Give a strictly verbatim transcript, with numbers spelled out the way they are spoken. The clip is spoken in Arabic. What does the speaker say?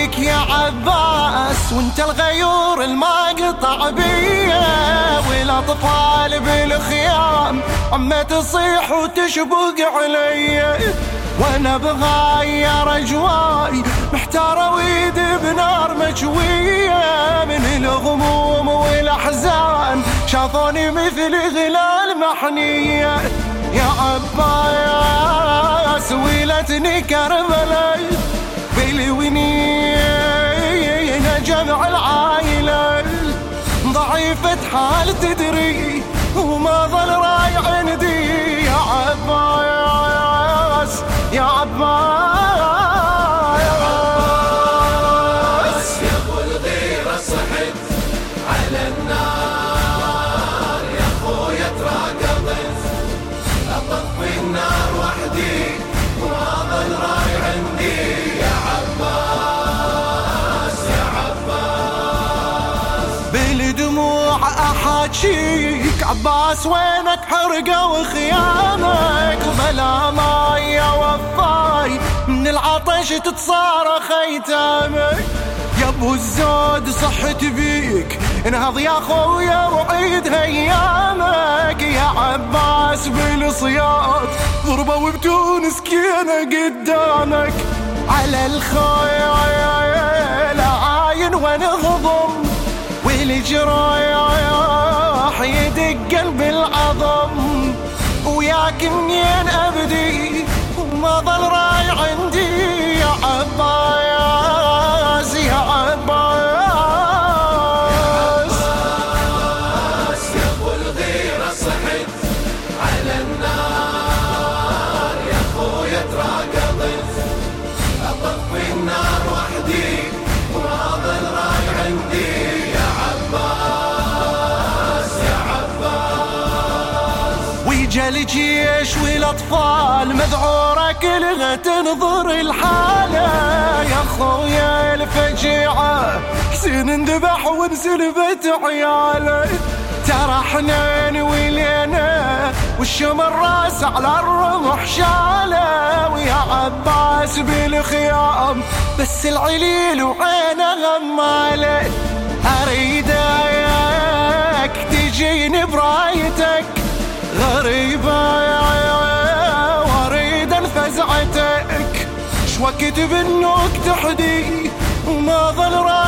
عليك يا عباس، وانت الغيور المقطع بيه، والاطفال بالخيام عم تصيح وتشبق علي، وانا بغير اجواي محتار ويد بنار مجويه، من الغموم والاحزان شافوني مثل غلال محنيه. يا عباس ويلتني كربلاء بالونين جمع العائله، ضعيفة حال تدري وما ظل راي عندي. يا عباس يا عباس يا ابو الغيرة صحت على النار، يا خويا تراقبت اطفي النار وحدي وما ظل راي عندي. يا عباس يا عباس بالدموع احاجيك عباس، وينك حرقة وخيانك بلا ما يا وفاي، من العطش تتصارخ ايتامك. يا ابو الزود صحت بيك انهض يا خويا وعيد هيامك. يا عباس بالصياد ضربوا بتونس كينا قدامك، على الخيال عاين ونغضم والجراح يدق قلب العظم، وياك منين ابدي وما ظل راي عندي. يا عباس يا عباس يا ابو الغيرة صحت على النار، يا خويا تراقبت اطفي النار وحدي وما ظل راي عندي. يا عباس يا عباس ويجا الجيش والاطفال مذعوره كلها تنظر الحاله. يا خويا الفجيعه حسين انذبح وانسلبت عياله، ترى حنين ولينا والشمر راس على الرمح شاله. ويا عباس بالخيام بس العليل وعينه غماله، اريدك تجيني برايتك غريبة واريد انفزعتك، شوكت بنوك تحدي وما ظل راي